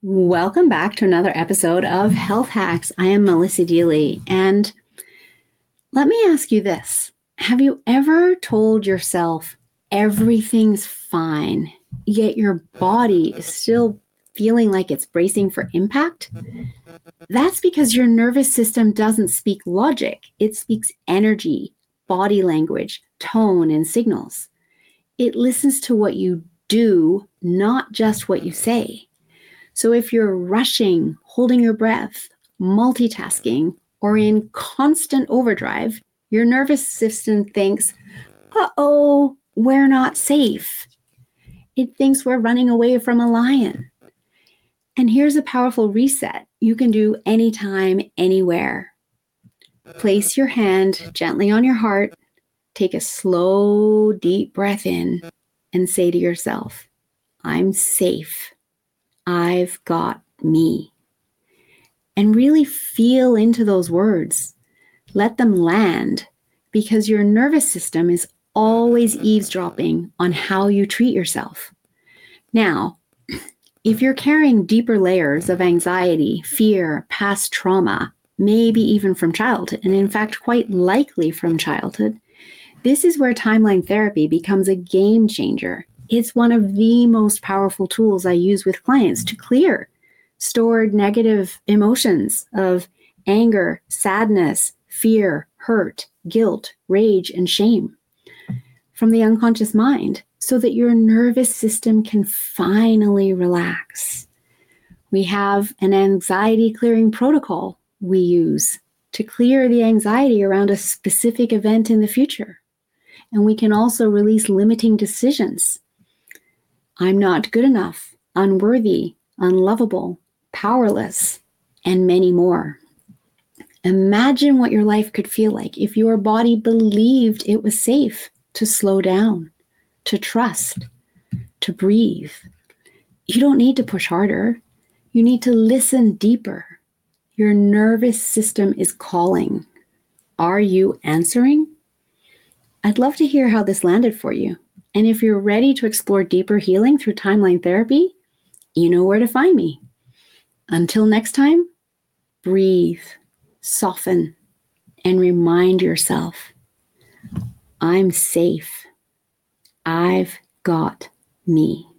Welcome back to another episode of Health Hacks. I am Melissa Deely, and let me ask you this. Have you ever told yourself everything's fine, yet your body is still feeling like it's bracing for impact? That's because your nervous system doesn't speak logic. It speaks energy, body language, tone, and signals. It listens to what you do, not just what you say. So if you're rushing, holding your breath, multitasking, or in constant overdrive, your nervous system thinks, uh-oh, we're not safe. It thinks we're running away from a lion. And here's a powerful reset you can do anytime, anywhere. Place your hand gently on your heart, take a slow, deep breath in, and say to yourself, I'm safe. I've got me. And really feel into those words. Let them land, because your nervous system is always eavesdropping on how you treat yourself. Now, if you're carrying deeper layers of anxiety, fear, past trauma, maybe even from childhood, and in fact, quite likely from childhood, this is where timeline therapy becomes a game changer. It's one of the most powerful tools I use with clients to clear stored negative emotions of anger, sadness, fear, hurt, guilt, rage, and shame from the unconscious mind so that your nervous system can finally relax. We have an anxiety clearing protocol we use to clear the anxiety around a specific event in the future. And we can also release limiting decisions. I'm not good enough, unworthy, unlovable, powerless, and many more. Imagine what your life could feel like if your body believed it was safe to slow down, to trust, to breathe. You don't need to push harder. You need to listen deeper. Your nervous system is calling. Are you answering? I'd love to hear how this landed for you. And if you're ready to explore deeper healing through timeline therapy, you know where to find me. Until next time, breathe, soften, and remind yourself, I'm safe. I've got me.